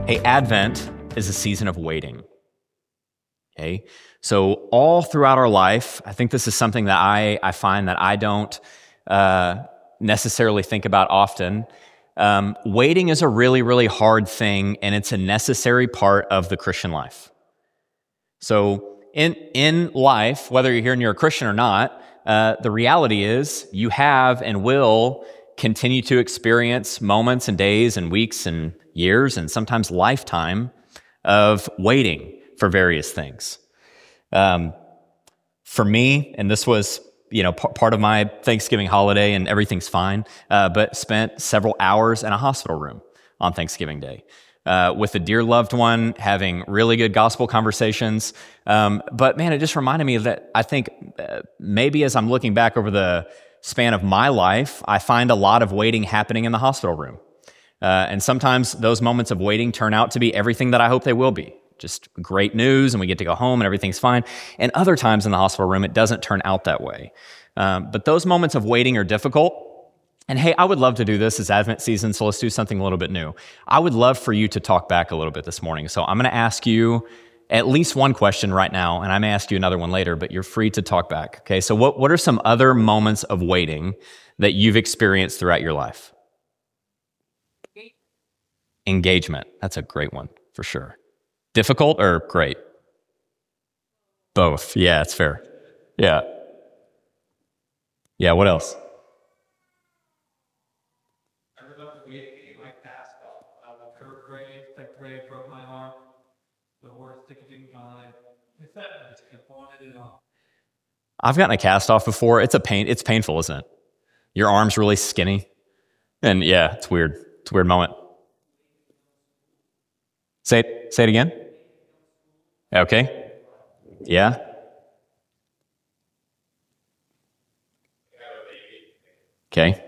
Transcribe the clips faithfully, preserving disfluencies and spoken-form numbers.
Hey, Advent is a season of waiting. Okay, so all throughout our life, I think this is something that I, I find that I don't uh, necessarily think about often. Um, waiting is a really, really hard thing, and it's a necessary part of the Christian life. So in, in life, whether you're here and you're a Christian or not, uh, the reality is you have and will continue to experience moments and days and weeks and years and sometimes lifetime of waiting for various things. Um, for me, and this was, you know, p- part of my Thanksgiving holiday, and everything's fine, uh, but spent several hours in a hospital room on Thanksgiving Day uh, with a dear loved one, having really good gospel conversations. Um, but man, it just reminded me that I think uh, maybe as I'm looking back over the span of my life, I find a lot of waiting happening in the hospital room. Uh, and sometimes those moments of waiting turn out to be everything that I hope they will be. Just great news, and we get to go home and everything's fine. And other times in the hospital room, it doesn't turn out that way. Um, but those moments of waiting are difficult. And hey, I would love to do this as Advent season, so let's do something a little bit new. I would love for you to talk back a little bit this morning. So I'm going to ask you at least one question right now, and I may ask you another one later, but you're free to talk back. Okay, so what, what are some other moments of waiting that you've experienced throughout your life? Engagement. That's a great one, for sure. Difficult or great? Both. Yeah, it's fair. Yeah. Yeah, what else? I remember we my cast off. I was third grade, second grade, broke my arm. The worst ticketing in my life. It's that I just wanted it off. I've gotten a cast off before. It's a pain. It's painful, isn't it? Your arm's really skinny. And yeah, it's weird. It's a weird moment. Say it, say it again. Okay. Yeah. Okay.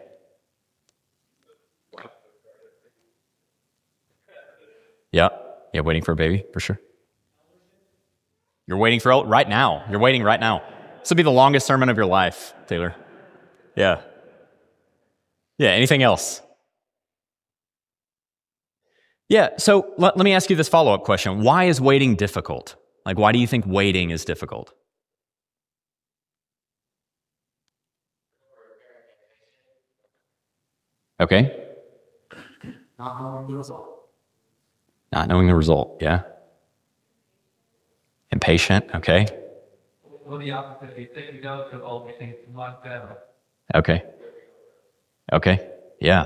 Yeah. Yeah, waiting for a baby, for sure. You're waiting for right now. You're waiting right now. This will be the longest sermon of your life, Taylor. Yeah. Yeah, anything else? Yeah, so let, let me ask you this follow-up question. Why is waiting difficult? Like, why do you think waiting is difficult? Okay. Not knowing the result. Not knowing the result, yeah. Impatient, okay. Well, the opposite. You think you know, because all we think is much better. Okay. Okay, yeah.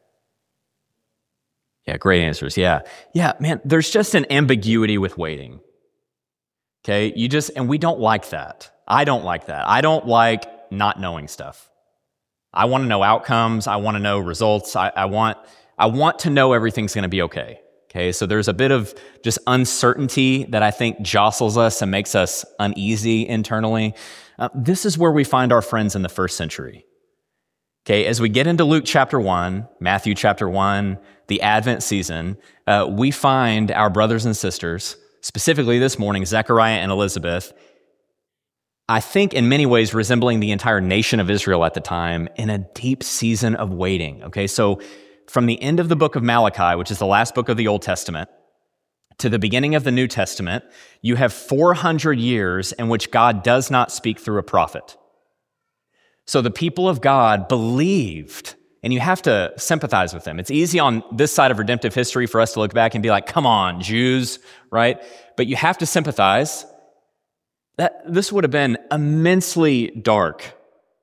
Yeah, great answers, yeah. Yeah, man, there's just an ambiguity with waiting. Okay, you just, and we don't like that. I don't like that. I don't like not knowing stuff. I want to know outcomes. I want to know results. I, I want, I want to know everything's going to be okay. Okay, so there's a bit of just uncertainty that I think jostles us and makes us uneasy internally. Uh, this is where we find our friends in the first century. Okay, as we get into Luke chapter one, Matthew chapter one, the Advent season, uh, we find our brothers and sisters, specifically this morning, Zechariah and Elizabeth, I think in many ways resembling the entire nation of Israel at the time, in a deep season of waiting. Okay, so from the end of the book of Malachi, which is the last book of the Old Testament, to the beginning of the New Testament, you have four hundred years in which God does not speak through a prophet. So the people of God believed, and you have to sympathize with them. It's easy on this side of redemptive history for us to look back and be like, come on, Jews, right? But you have to sympathize that this would have been immensely dark.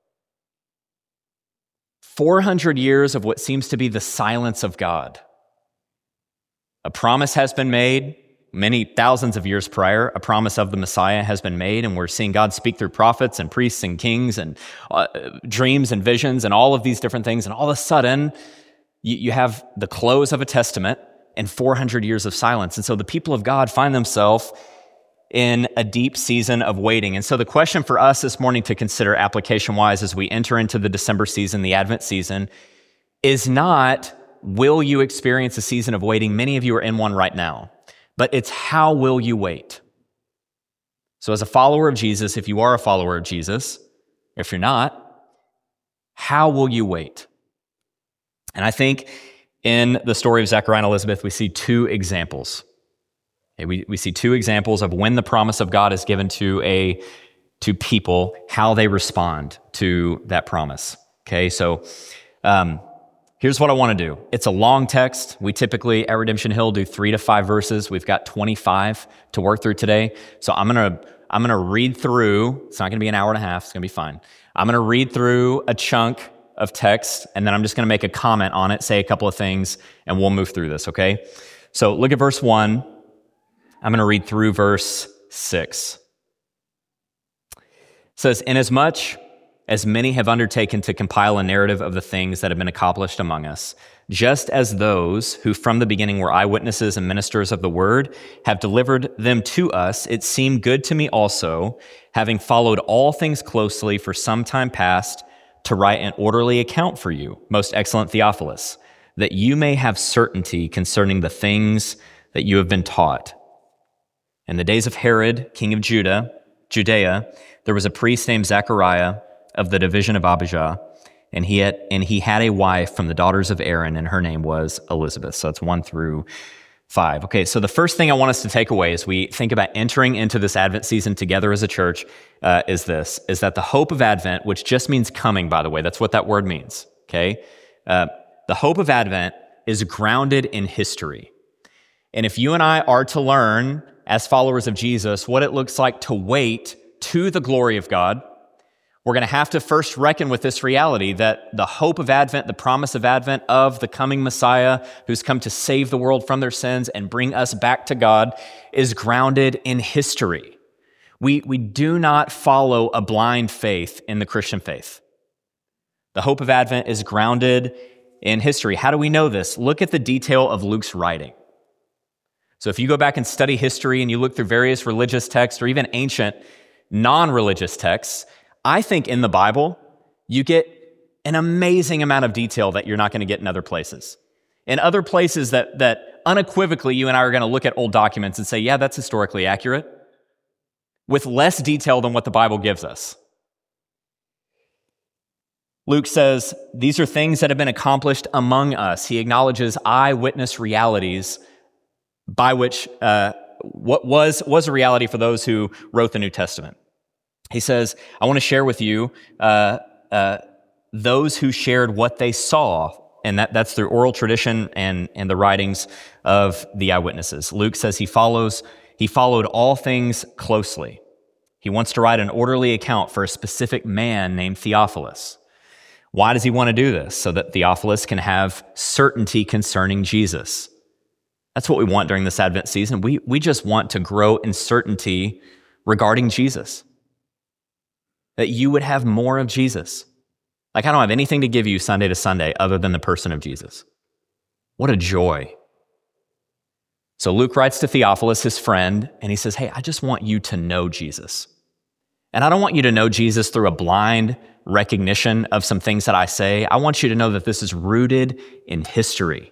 four hundred years of what seems to be the silence of God. A promise has been made. Many thousands of years prior, a promise of the Messiah has been made, and we're seeing God speak through prophets and priests and kings and uh, dreams and visions and all of these different things. And all of a sudden, you, you have the close of a testament and four hundred years of silence. And so the people of God find themselves in a deep season of waiting. And so the question for us this morning to consider application-wise as we enter into the December season, the Advent season, is not, will you experience a season of waiting? Many of you are in one right now. But it's how will you wait? So as a follower of Jesus, if you are a follower of Jesus, if you're not, how will you wait? And I think In the story of Zechariah and Elizabeth, we see two examples. Okay, we, we see two examples of when the promise of God is given to a to people, how they respond to that promise. Okay, so um, here's what I want to do. It's a long text. We typically at Redemption Hill do three to five verses. We've got twenty-five to work through today. So I'm gonna I'm gonna read through. It's not gonna be an hour and a half. It's gonna be fine. I'm gonna read through a chunk of text, and then I'm just gonna make a comment on it, say a couple of things, and we'll move through this. Okay. So look at verse one. I'm gonna read through verse six. It says, "Inasmuch as many have undertaken to compile a narrative of the things that have been accomplished among us, just as those who from the beginning were eyewitnesses and ministers of the word have delivered them to us, it seemed good to me also, having followed all things closely for some time past, to write an orderly account for you, most excellent Theophilus, that you may have certainty concerning the things that you have been taught. In the days of Herod, king of Judah, Judea, there was a priest named Zechariah of the division of Abijah, and he had and he had a wife from the daughters of Aaron, and her name was Elizabeth." So that's one through five. Okay, so the first thing I want us to take away as we think about entering into this Advent season together as a church uh, is this, is that the hope of Advent, which just means coming, by the way, that's what that word means, okay? Uh, the hope of Advent is grounded in history. And if you and I are to learn as followers of Jesus what it looks like to wait to the glory of God, we're going to have to first reckon with this reality that the hope of Advent, the promise of Advent of the coming Messiah who's come to save the world from their sins and bring us back to God, is grounded in history. We, we do not follow a blind faith in the Christian faith. The hope of Advent is grounded in history. How do we know this? Look at the detail of Luke's writing. So if you go back and study history and you look through various religious texts or even ancient non-religious texts, I think in the Bible, you get an amazing amount of detail that you're not going to get in other places. In other places that, that unequivocally you and I are going to look at old documents and say, yeah, that's historically accurate, with less detail than what the Bible gives us. Luke says, these are things that have been accomplished among us. He acknowledges eyewitness realities by which uh, what was, was a reality for those who wrote the New Testament. He says, I want to share with you uh, uh, those who shared what they saw, and that, that's through oral tradition and, and the writings of the eyewitnesses. Luke says he follows he followed all things closely. He wants to write an orderly account for a specific man named Theophilus. Why does he want to do this? So that Theophilus can have certainty concerning Jesus. That's what we want during this Advent season. We, we just want to grow in certainty regarding Jesus. That you would have more of Jesus. Like, I don't have anything to give you Sunday to Sunday other than the person of Jesus. What a joy. So Luke writes to Theophilus, his friend, and he says, hey, I just want you to know Jesus. And I don't want you to know Jesus through a blind recognition of some things that I say. I want you to know that this is rooted in history.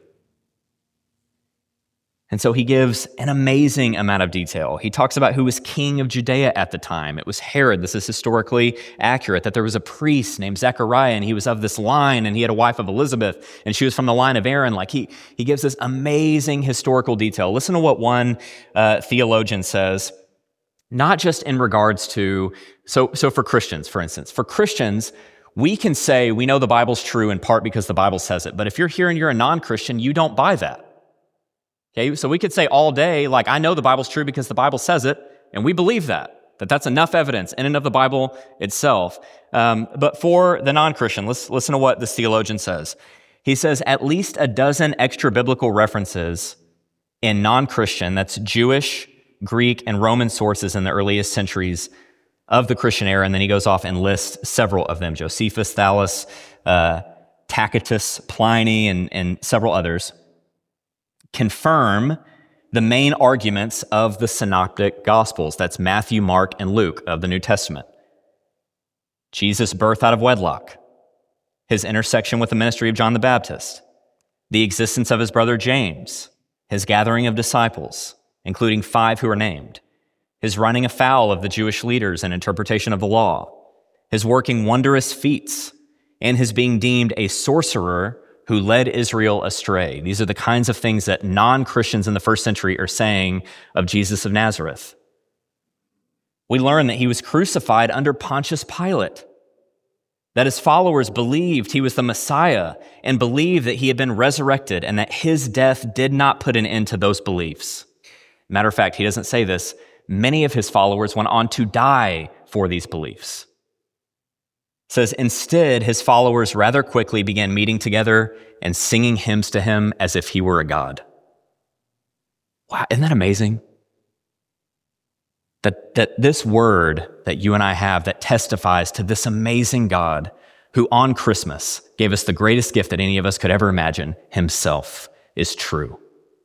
And so he gives an amazing amount of detail. He talks about who was king of Judea at the time. It was Herod. This is historically accurate, that there was a priest named Zechariah, and he was of this line, and he had a wife of Elizabeth, and she was from the line of Aaron. Like he, he gives this amazing historical detail. Listen to what one uh, theologian says, not just in regards to, so, so for Christians, for instance, for Christians, we can say we know the Bible's true in part because the Bible says it. But if you're here and you're a non-Christian, you don't buy that. Okay, so we could say all day, like, I know the Bible's true because the Bible says it, and we believe that, that that's enough evidence in and of the Bible itself. Um, but for the non-Christian, let's listen to what this theologian says. He says, at least a dozen extra biblical references in non-Christian, that's Jewish, Greek, and Roman sources in the earliest centuries of the Christian era, and then he goes off and lists several of them, Josephus, Thallus, uh, Tacitus, Pliny, and, and several others, confirm the main arguments of the synoptic gospels. That's Matthew, Mark, and Luke of the New Testament. Jesus' birth out of wedlock, his intersection with the ministry of John the Baptist, the existence of his brother James, his gathering of disciples, including five who are named, his running afoul of the Jewish leaders and interpretation of the law, his working wondrous feats, and his being deemed a sorcerer who led Israel astray. These are the kinds of things that non-Christians in the first century are saying of Jesus of Nazareth. We learn that he was crucified under Pontius Pilate, that his followers believed he was the Messiah and believed that he had been resurrected and that his death did not put an end to those beliefs. Matter of fact, he doesn't say this. Many of his followers went on to die for these beliefs. It says, instead, his followers rather quickly began meeting together and singing hymns to him as if he were a god. Wow, isn't that amazing? That, that this word that you and I have that testifies to this amazing God who on Christmas gave us the greatest gift that any of us could ever imagine, himself, is true.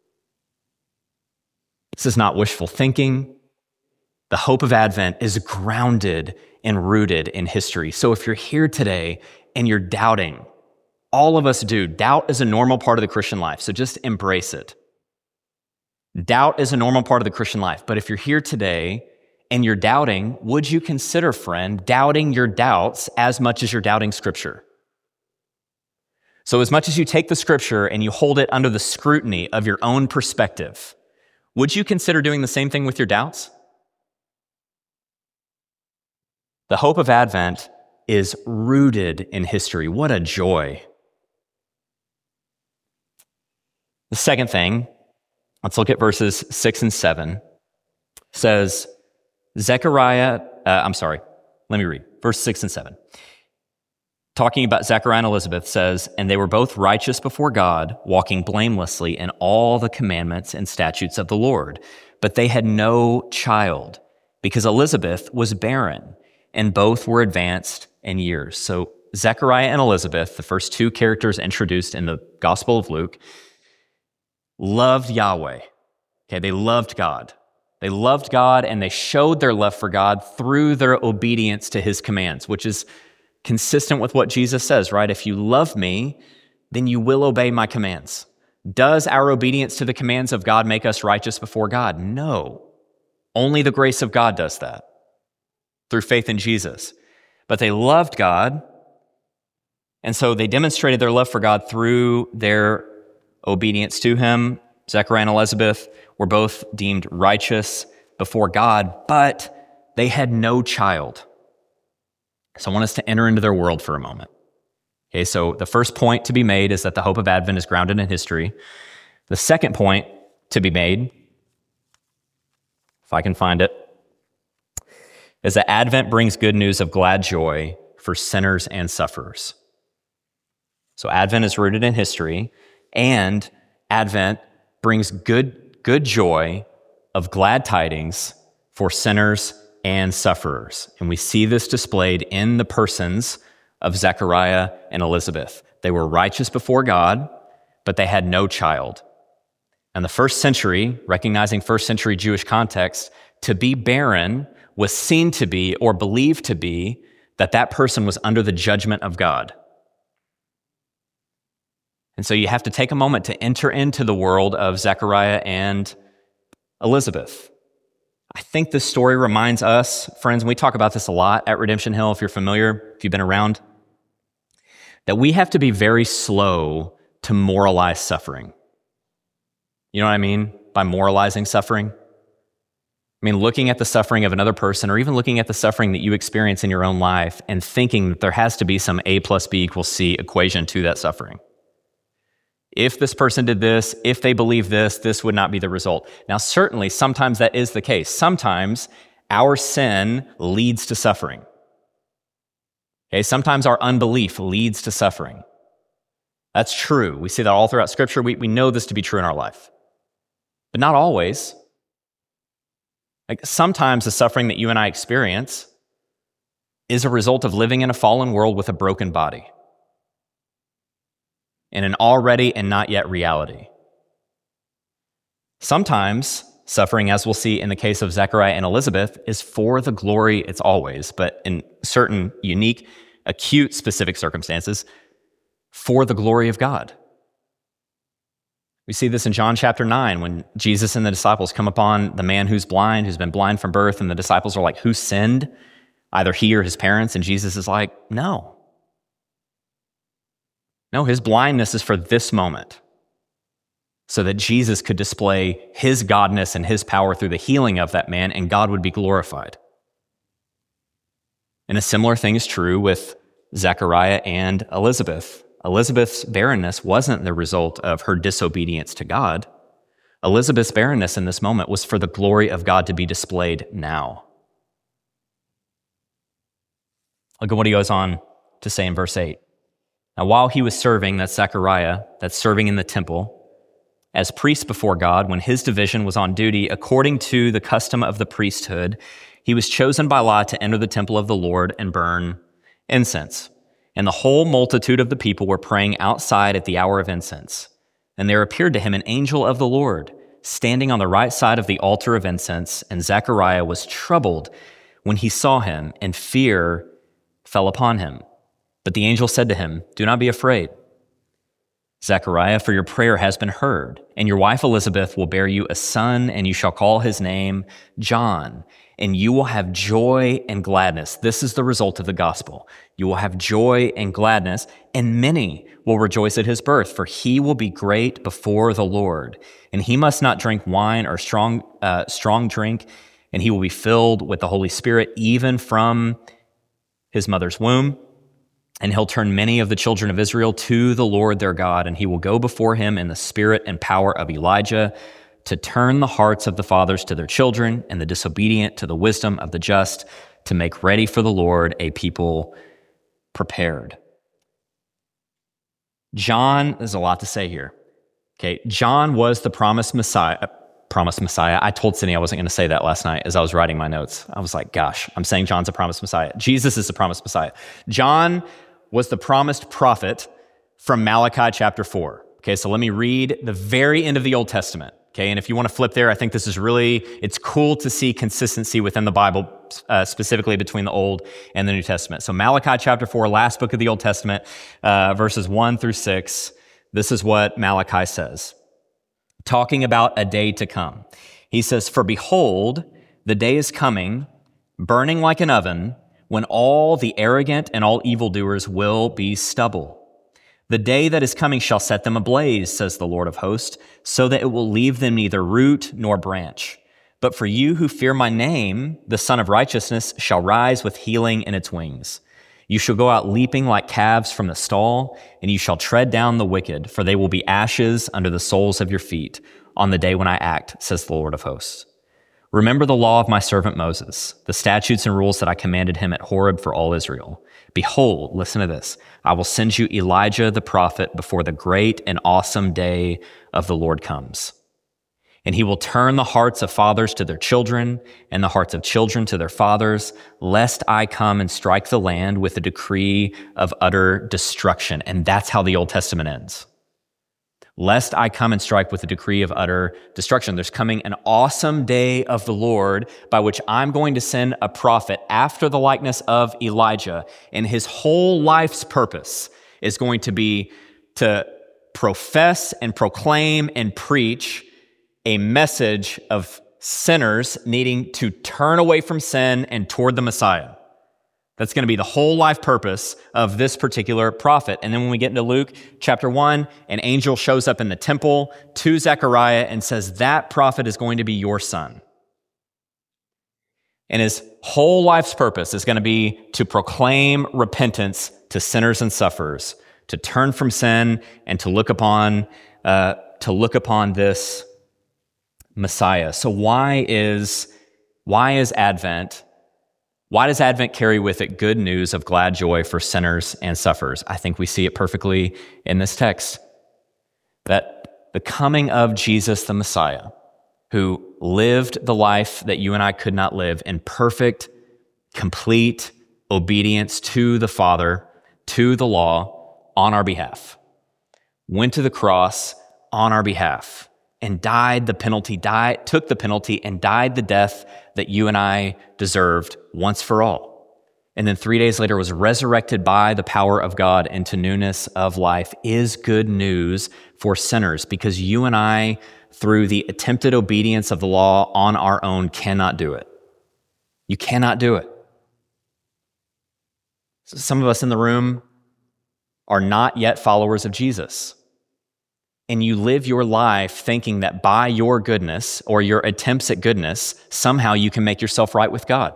This is not wishful thinking. The hope of Advent is grounded and rooted in history. So if you're here today and you're doubting, all of us do. Doubt is a normal part of the Christian life, so just embrace it. Doubt is a normal part of the Christian life, but if you're here today and you're doubting, would you consider, friend, doubting your doubts as much as you're doubting Scripture? So as much as you take the Scripture and you hold it under the scrutiny of your own perspective, would you consider doing the same thing with your doubts? The hope of Advent is rooted in history. What a joy. The second thing, let's look at verses six and seven. It says, Zechariah, uh, I'm sorry, let me read, verse six and seven. Talking about Zechariah and Elizabeth says, and they were both righteous before God, walking blamelessly in all the commandments and statutes of the Lord. But they had no child, because Elizabeth was barren, and both were advanced in years. So Zechariah and Elizabeth, the first two characters introduced in the Gospel of Luke, loved Yahweh. Okay, they loved God. They loved God, and they showed their love for God through their obedience to his commands, which is consistent with what Jesus says, right? If you love me, then you will obey my commands. Does our obedience to the commands of God make us righteous before God? No. Only the grace of God does that through faith in Jesus. But they loved God, and so they demonstrated their love for God through their obedience to him. Zechariah and Elizabeth were both deemed righteous before God, but they had no child. So I want us to enter into their world for a moment. Okay, so the first point to be made is that the hope of Advent is grounded in history. The second point to be made, if I can find it, is that Advent brings good news of glad joy for sinners and sufferers. So Advent is rooted in history, and Advent brings good, good joy of glad tidings for sinners and sufferers. And we see this displayed in the persons of Zechariah and Elizabeth. They were righteous before God, but they had no child. And the first century, recognizing first century Jewish context, to be barren was seen to be or believed to be that that person was under the judgment of God. And so you have to take a moment to enter into the world of Zechariah and Elizabeth. I think this story reminds us, friends, and we talk about this a lot at Redemption Hill, if you're familiar, if you've been around, that we have to be very slow to moralize suffering. You know what I mean by moralizing suffering? I mean, looking at the suffering of another person, or even looking at the suffering that you experience in your own life and thinking that there has to be some A plus B equals C equation to that suffering. If this person did this, if they believe this, this would not be the result. Now, certainly, sometimes that is the case. Sometimes our sin leads to suffering. Okay, sometimes our unbelief leads to suffering. That's true. We see that all throughout Scripture. We, we know this to be true in our life. But not always. Like sometimes the suffering that you and I experience is a result of living in a fallen world with a broken body, in an already and not yet reality. Sometimes suffering, as we'll see in the case of Zechariah and Elizabeth, is for the glory, it's always, but in certain unique, acute, specific circumstances, for the glory of God. We see this in John chapter nine when Jesus and the disciples come upon the man who's blind, who's been blind from birth, and the disciples are like, who sinned? Either he or his parents, and Jesus is like, no. No, his blindness is for this moment, so that Jesus could display his godness and his power through the healing of that man, and God would be glorified. And a similar thing is true with Zechariah and Elizabeth. Elizabeth's barrenness wasn't the result of her disobedience to God. Elizabeth's barrenness in this moment was for the glory of God to be displayed now. Look at what he goes on to say in verse eight. Now, while he was serving, that's Zechariah, that's serving in the temple, as priest before God, when his division was on duty, according to the custom of the priesthood, he was chosen by lot to enter the temple of the Lord and burn incense. And the whole multitude of the people were praying outside at the hour of incense. And there appeared to him an angel of the Lord, standing on the right side of the altar of incense, and Zechariah was troubled when he saw him, and fear fell upon him. But the angel said to him, "Do not be afraid, Zechariah, for your prayer has been heard, and your wife Elizabeth will bear you a son, and you shall call his name John, and you will have joy and gladness." This is the result of the gospel. You will have joy and gladness, and many will rejoice at his birth, for he will be great before the Lord, and he must not drink wine or strong, uh, strong drink, and he will be filled with the Holy Spirit even from his mother's womb. And he'll turn many of the children of Israel to the Lord their God, and he will go before him in the spirit and power of Elijah to turn the hearts of the fathers to their children and the disobedient to the wisdom of the just, to make ready for the Lord a people prepared. John, there's a lot to say here. Okay, John was the promised Messiah. Promised Messiah. I told Sydney I wasn't going to say that last night as I was writing my notes. I was like, gosh, I'm saying John's a promised Messiah. Jesus is the promised Messiah. John was the promised prophet from Malachi chapter four. Okay, so let me read the very end of the Old Testament. Okay, and if you want to flip there, I think this is really, it's cool to see consistency within the Bible, uh, specifically between the Old and the New Testament. So Malachi chapter four, last book of the Old Testament, uh, verses one through six, this is what Malachi says, talking about a day to come. He says, "For behold, the day is coming, burning like an oven, when all the arrogant and all evildoers will be stubble. The day that is coming shall set them ablaze, says the Lord of hosts, so that it will leave them neither root nor branch. But for you who fear my name, the Son of Righteousness shall rise with healing in its wings. You shall go out leaping like calves from the stall, and you shall tread down the wicked, for they will be ashes under the soles of your feet on the day when I act, says the Lord of hosts. Remember the law of my servant Moses, the statutes and rules that I commanded him at Horeb for all Israel. Behold, listen to this, I will send you Elijah the prophet before the great and awesome day of the Lord comes. And he will turn the hearts of fathers to their children and the hearts of children to their fathers, lest I come and strike the land with a decree of utter destruction." And that's how the Old Testament ends. Lest I come and strike with a decree of utter destruction. There's coming an awesome day of the Lord by which I'm going to send a prophet after the likeness of Elijah, and his whole life's purpose is going to be to profess and proclaim and preach a message of sinners needing to turn away from sin and toward the Messiah. That's going to be the whole life purpose of this particular prophet. And then when we get into Luke chapter one, an angel shows up in the temple to Zechariah and says, that prophet is going to be your son. And his whole life's purpose is going to be to proclaim repentance to sinners and sufferers, to turn from sin and to look upon, uh, to look upon this Messiah. So why is, why is Advent Why does Advent carry with it good news of glad joy for sinners and sufferers? I think we see it perfectly in this text, that the coming of Jesus the Messiah, who lived the life that you and I could not live in perfect, complete obedience to the Father, to the law, on our behalf, went to the cross on our behalf, and died the penalty, died, took the penalty and died the death that you and I deserved once for all. And then three days later was resurrected by the power of God into newness of life, is good news for sinners, because you and I, through the attempted obedience of the law on our own, cannot do it. You cannot do it. So some of us in the room are not yet followers of Jesus, and you live your life thinking that by your goodness or your attempts at goodness, somehow you can make yourself right with God.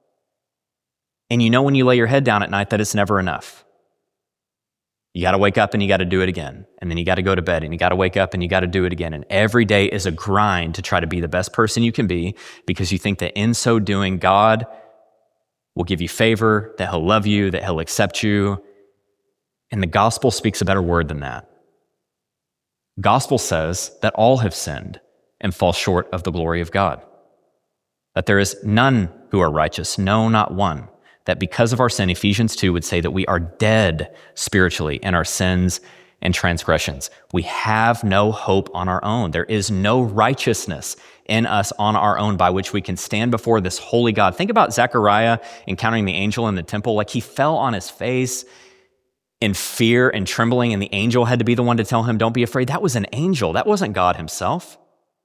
And you know when you lay your head down at night that it's never enough. You got to wake up and you got to do it again. And then you got to go to bed and you got to wake up and you got to do it again. And every day is a grind to try to be the best person you can be, because you think that in so doing, God will give you favor, that he'll love you, that he'll accept you. And the gospel speaks a better word than that. Gospel says that all have sinned and fall short of the glory of God. That there is none who are righteous, no, not one. That because of our sin, Ephesians two would say that we are dead spiritually in our sins and transgressions. We have no hope on our own. There is no righteousness in us on our own by which we can stand before this holy God. Think about Zechariah encountering the angel in the temple. Like, he fell on his face in fear and trembling, and the angel had to be the one to tell him, don't be afraid. That was an angel. That wasn't God himself.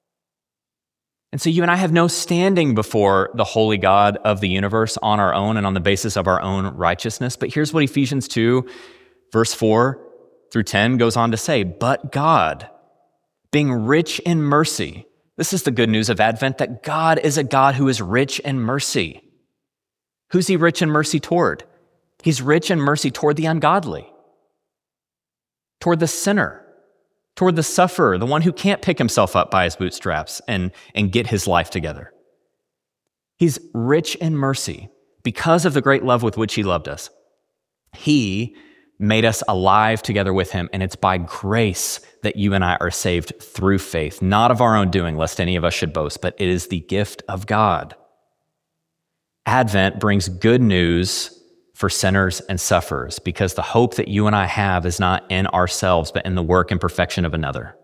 And so you and I have no standing before the holy God of the universe on our own and on the basis of our own righteousness. But here's what Ephesians two, verse four through ten goes on to say, but God, being rich in mercy. This is the good news of Advent, that God is a God who is rich in mercy. Who's he rich in mercy toward? He's rich in mercy toward the ungodly, toward the sinner, toward the sufferer, the one who can't pick himself up by his bootstraps and, and get his life together. He's rich in mercy because of the great love with which he loved us. He made us alive together with him, and it's by grace that you and I are saved through faith, not of our own doing, lest any of us should boast, but it is the gift of God. Advent brings good news for sinners and sufferers, because the hope that you and I have is not in ourselves, but in the work and perfection of another.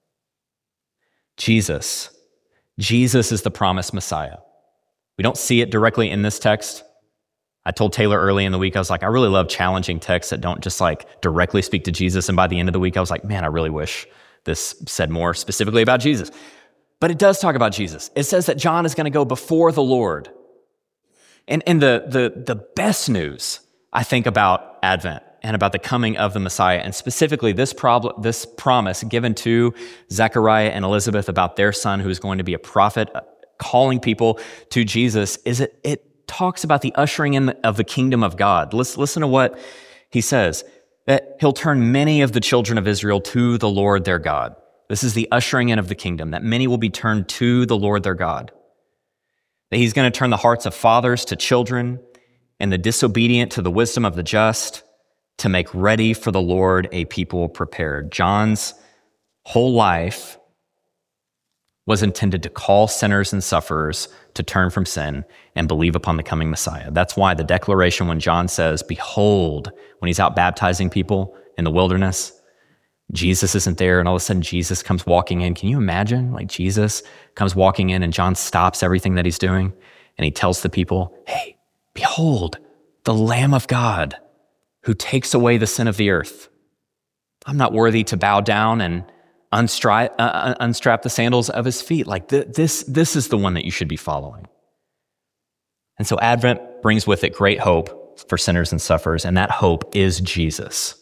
Jesus. Jesus is the promised Messiah. We don't see it directly in this text. I told Taylor early in the week, I was like, I really love challenging texts that don't just like directly speak to Jesus. And by the end of the week, I was like, man, I really wish this said more specifically about Jesus. But it does talk about Jesus. It says that John is going to go before the Lord. And, and the, the, the best news, I think, about Advent and about the coming of the Messiah, and specifically this, prob- this promise given to Zechariah and Elizabeth about their son who is going to be a prophet, calling people to Jesus, is it, it talks about the ushering in of the kingdom of God. Listen, listen to what he says, that he'll turn many of the children of Israel to the Lord their God. This is the ushering in of the kingdom, that many will be turned to the Lord their God. That he's going to turn the hearts of fathers to children and the disobedient to the wisdom of the just, to make ready for the Lord a people prepared. John's whole life was intended to call sinners and sufferers to turn from sin and believe upon the coming Messiah. That's why the declaration when John says, behold, when he's out baptizing people in the wilderness, Jesus isn't there, and all of a sudden Jesus comes walking in. Can you imagine? Like, Jesus comes walking in and John stops everything that he's doing and he tells the people, hey, behold, the Lamb of God who takes away the sin of the earth. I'm not worthy to bow down and unstrap, uh, unstrap the sandals of his feet. Like th- this, this is the one that you should be following. And so Advent brings with it great hope for sinners and sufferers, and that hope is Jesus.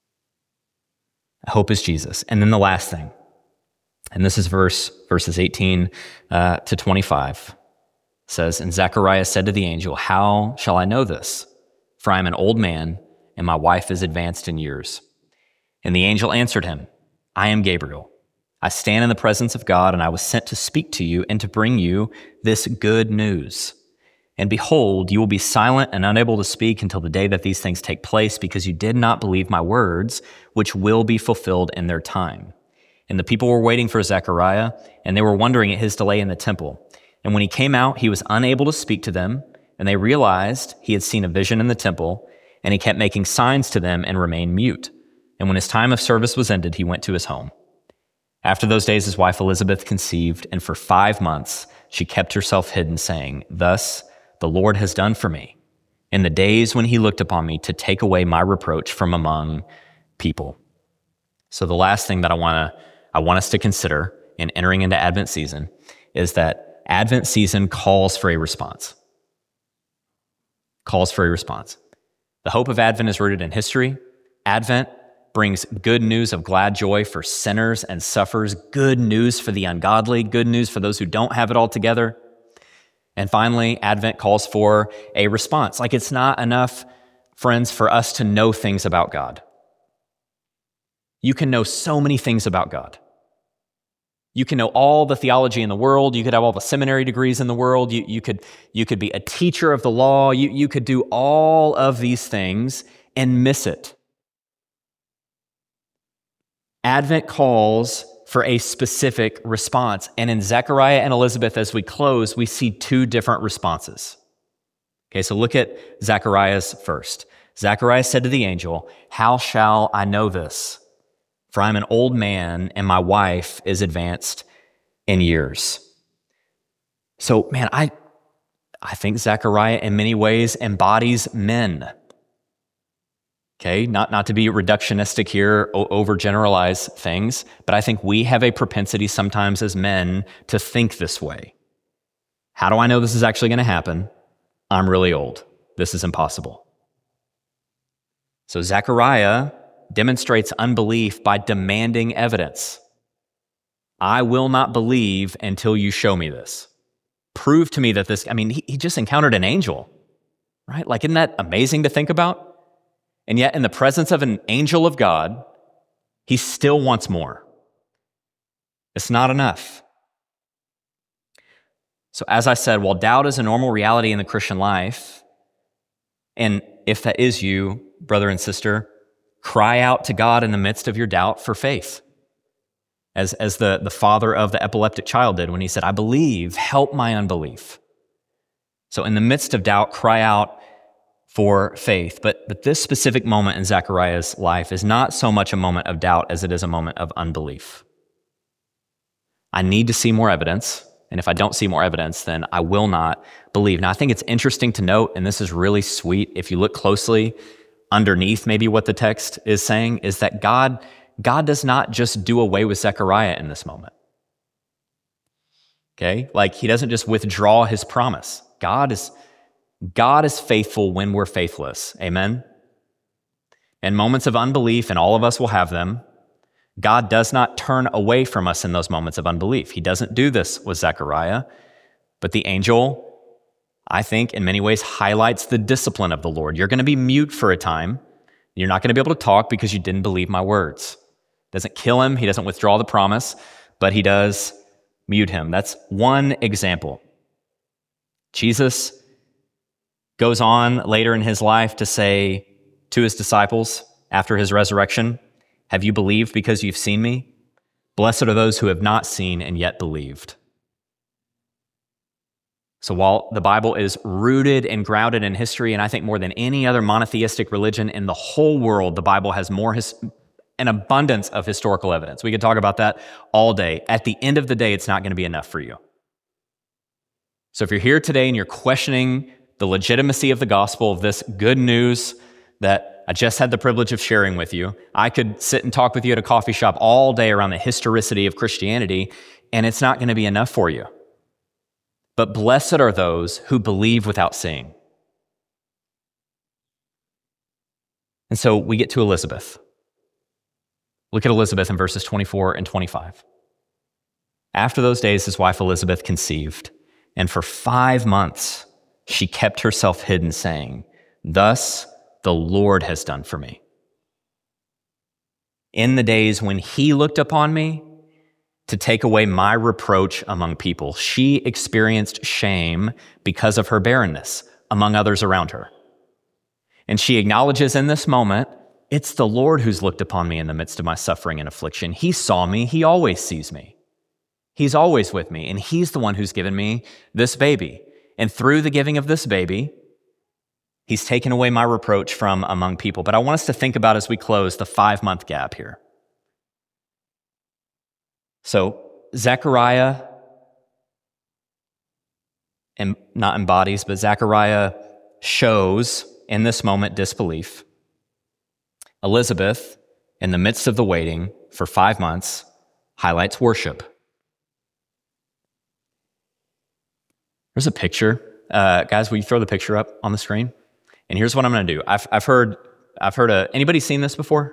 Hope is Jesus. And then the last thing, and this is verse verses eighteen uh, to twenty-five, says, and Zechariah said to the angel, how shall I know this? For I am an old man, and my wife is advanced in years. And the angel answered him, I am Gabriel. I stand in the presence of God, and I was sent to speak to you and to bring you this good news. And behold, you will be silent and unable to speak until the day that these things take place, because you did not believe my words, which will be fulfilled in their time. And the people were waiting for Zechariah, and they were wondering at his delay in the temple. And when he came out, he was unable to speak to them, and they realized he had seen a vision in the temple, and he kept making signs to them and remained mute. And when his time of service was ended, he went to his home. After those days, his wife Elizabeth conceived, and for five months she kept herself hidden, saying, thus the Lord has done for me in the days when he looked upon me to take away my reproach from among people. So the last thing that I want to I want us to consider in entering into Advent season is that Advent season calls for a response. Calls for a response. The hope of Advent is rooted in history, Advent brings good news of glad joy for sinners and sufferers, good news for the ungodly, good news for those who don't have it all together. And finally, Advent calls for a response. Like, it's not enough, friends, for us to know things about God. You can know so many things about God. You can know all the theology in the world. You could have all the seminary degrees in the world. You, you, could, you could be a teacher of the law. You, you could do all of these things and miss it. Advent calls for a specific response. And in Zechariah and Elizabeth, as we close, we see two different responses. Okay, so look at Zechariah's first. Zechariah said to the angel, "How shall I know this? For I'm an old man and my wife is advanced in years." So, man, I, I think Zechariah in many ways embodies men. Okay, not, not to be reductionistic here, o- overgeneralize things, but I think we have a propensity sometimes as men to think this way. How do I know this is actually going to happen? I'm really old. This is impossible. So Zechariah demonstrates unbelief by demanding evidence. I will not believe until you show me this. Prove to me that this, I mean, he, he just encountered an angel, right? Like, isn't that amazing to think about? And yet, in the presence of an angel of God, he still wants more. It's not enough. So as I said, while doubt is a normal reality in the Christian life, and if that is you, brother and sister, cry out to God in the midst of your doubt for faith. As, as the, the father of the epileptic child did when he said, "I believe, help my unbelief." So in the midst of doubt, cry out for faith. But, but this specific moment in Zechariah's life is not so much a moment of doubt as it is a moment of unbelief. I need to see more evidence, and if I don't see more evidence, then I will not believe. Now, I think it's interesting to note, and this is really sweet, if you look closely underneath maybe what the text is saying, is that God, God does not just do away with Zechariah in this moment. Okay? Like, he doesn't just withdraw his promise. God is God is faithful when we're faithless. Amen? In moments of unbelief, and all of us will have them, God does not turn away from us in those moments of unbelief. He doesn't do this with Zechariah, but the angel, I think, in many ways highlights the discipline of the Lord. You're going to be mute for a time. You're not going to be able to talk because you didn't believe my words. Doesn't kill him. He doesn't withdraw the promise, but he does mute him. That's one example. Jesus goes on later in his life to say to his disciples after his resurrection, "Have you believed because you've seen me? Blessed are those who have not seen and yet believed." So while the Bible is rooted and grounded in history, and I think more than any other monotheistic religion in the whole world, the Bible has more his, an abundance of historical evidence. We could talk about that all day. At the end of the day, it's not going to be enough for you. So if you're here today and you're questioning the legitimacy of the gospel, of this good news that I just had the privilege of sharing with you, I could sit and talk with you at a coffee shop all day around the historicity of Christianity, and it's not going to be enough for you. But blessed are those who believe without seeing. And so we get to Elizabeth. Look at Elizabeth in verses twenty-four and twenty-five. "After those days, his wife Elizabeth conceived, and for five months she kept herself hidden, saying, 'Thus the Lord has done for me. In the days when he looked upon me to take away my reproach among people.' She experienced shame because of her barrenness among others around her. And she acknowledges in this moment, it's the Lord who's looked upon me in the midst of my suffering and affliction. He saw me. He always sees me. He's always with me, and he's the one who's given me this baby. And through the giving of this baby, he's taken away my reproach from among people." But I want us to think about, as we close, the five-month gap here. So Zechariah, and not embodies, but Zechariah shows in this moment disbelief. Elizabeth, in the midst of the waiting for five months, highlights worship. There's a picture. Uh, guys, will you throw the picture up on the screen? And here's what I'm going to do. I've, I've heard I've heard a, anybody seen this before?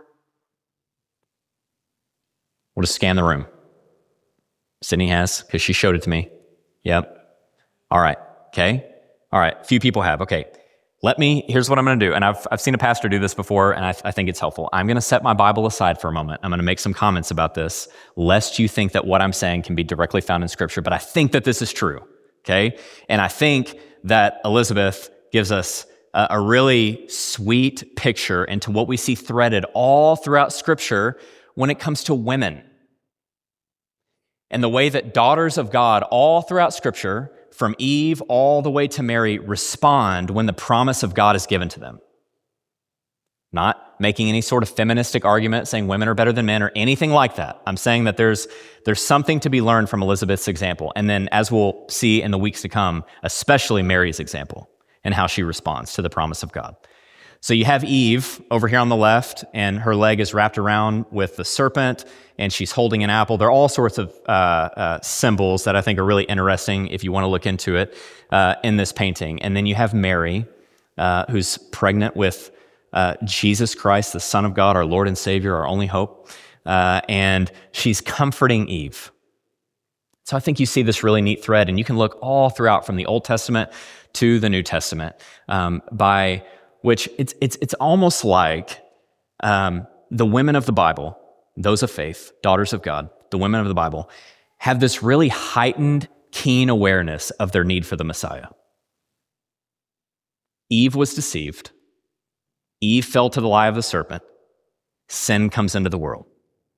We'll just scan the room. Sydney has, because she showed it to me. Yep. All right. Okay. All right. Few people have. Okay. Let me, here's what I'm going to do. And I've, I've seen a pastor do this before, and I, I think it's helpful. I'm going to set my Bible aside for a moment. I'm going to make some comments about this, lest you think that what I'm saying can be directly found in Scripture, but I think that this is true. Okay. And I think that Elizabeth gives us a, a really sweet picture into what we see threaded all throughout Scripture when it comes to women. And the way that daughters of God all throughout Scripture, from Eve all the way to Mary, respond when the promise of God is given to them. Not making any sort of feministic argument saying women are better than men or anything like that. I'm saying that there's, there's something to be learned from Elizabeth's example. And then, as we'll see in the weeks to come, especially Mary's example and how she responds to the promise of God. So you have Eve over here on the left, and her leg is wrapped around with the serpent, and she's holding an apple. There are all sorts of uh, uh, symbols that I think are really interesting if you want to look into it uh, in this painting. And then you have Mary, uh, who's pregnant with uh, Jesus Christ, the Son of God, our Lord and Savior, our only hope. Uh, and she's comforting Eve. So I think you see this really neat thread, and you can look all throughout from the Old Testament to the New Testament um, by which it's it's it's almost like um, the women of the Bible, those of faith, daughters of God, the women of the Bible, have this really heightened, keen awareness of their need for the Messiah. Eve was deceived. Eve fell to the lie of the serpent. Sin comes into the world.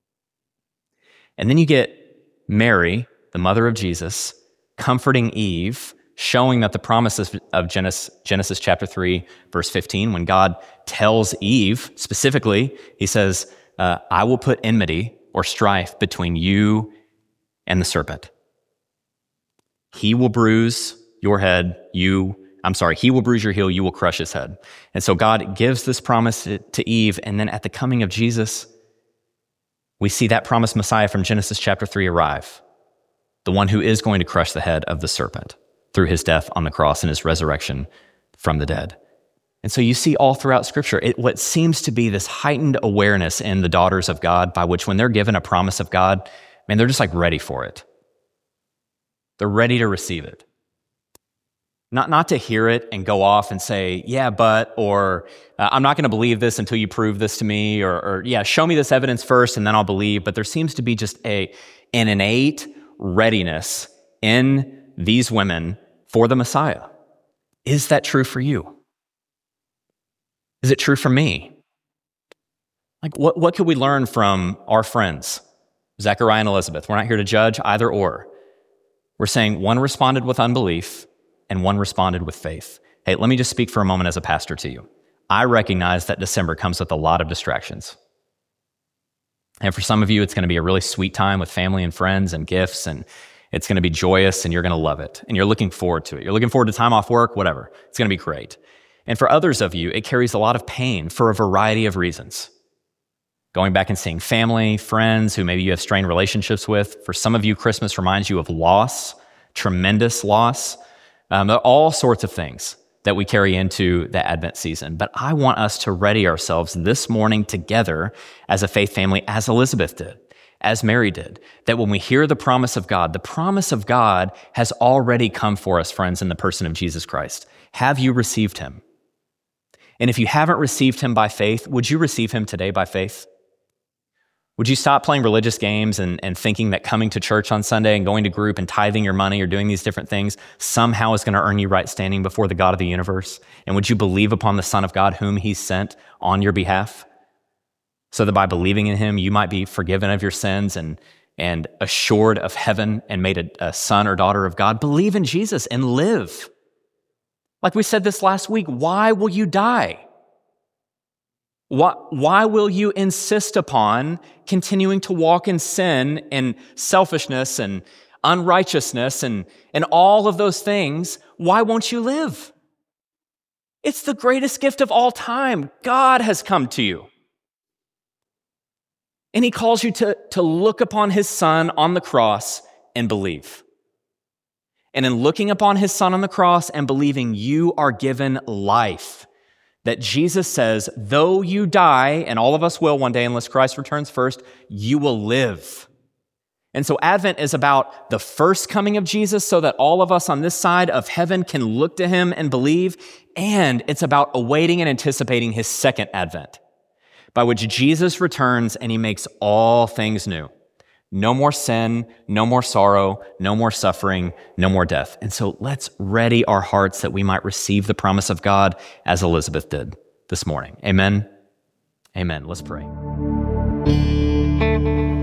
And then you get Mary, the mother of Jesus, comforting Eve, showing that the promises of Genesis, Genesis chapter three, verse fifteen, when God tells Eve specifically, he says, uh, I will put enmity or strife between you and the serpent. He will bruise your head, you, I'm sorry, he will bruise your heel, you will crush his head. And so God gives this promise to, to Eve, and then at the coming of Jesus, we see that promised Messiah from Genesis chapter three arrive, the one who is going to crush the head of the serpent through his death on the cross and his resurrection from the dead. And so you see all throughout Scripture, it, what seems to be this heightened awareness in the daughters of God, by which when they're given a promise of God, man, they're just like ready for it. They're ready to receive it. Not, not to hear it and go off and say, yeah, but, or uh, I'm not going to believe this until you prove this to me, or, or yeah, show me this evidence first and then I'll believe. But there seems to be just a an innate readiness in these women for the Messiah. Is that true for you? Is it true for me? Like, what, what could we learn from our friends, Zechariah and Elizabeth? We're not here to judge either or. We're saying one responded with unbelief and one responded with faith. Hey, let me just speak for a moment as a pastor to you. I recognize that December comes with a lot of distractions. And for some of you, it's going to be a really sweet time with family and friends and gifts, and it's going to be joyous, and you're going to love it, and you're looking forward to it. You're looking forward to time off work, whatever. It's going to be great. And for others of you, it carries a lot of pain for a variety of reasons. Going back and seeing family, friends who maybe you have strained relationships with. For some of you, Christmas reminds you of loss, tremendous loss. Um, there are all sorts of things that we carry into the Advent season. But I want us to ready ourselves this morning together as a faith family, as Elizabeth did, as Mary did, that when we hear the promise of God, the promise of God has already come for us, friends, in the person of Jesus Christ. Have you received him? And if you haven't received him by faith, would you receive him today by faith? Would you stop playing religious games and, and thinking that coming to church on Sunday and going to group and tithing your money or doing these different things somehow is going to earn you right standing before the God of the universe? And would you believe upon the Son of God whom he sent on your behalf, so that by believing in him, you might be forgiven of your sins and, and assured of heaven and made a, a son or daughter of God? Believe in Jesus and live. Like we said this last week, why will you die? Why, why will you insist upon continuing to walk in sin and selfishness and unrighteousness and, and all of those things? Why won't you live? It's the greatest gift of all time. God has come to you. And he calls you to, to look upon his son on the cross and believe. And in looking upon his son on the cross and believing, you are given life. that Jesus says, though you die, and all of us will one day unless Christ returns first, you will live. And so Advent is about the first coming of Jesus so that all of us on this side of heaven can look to him and believe, and it's about awaiting and anticipating his second advent, by which Jesus returns and he makes all things new. No more sin, no more sorrow, no more suffering, no more death. And so let's ready our hearts that we might receive the promise of God as Elizabeth did this morning. Amen. Amen. Let's pray.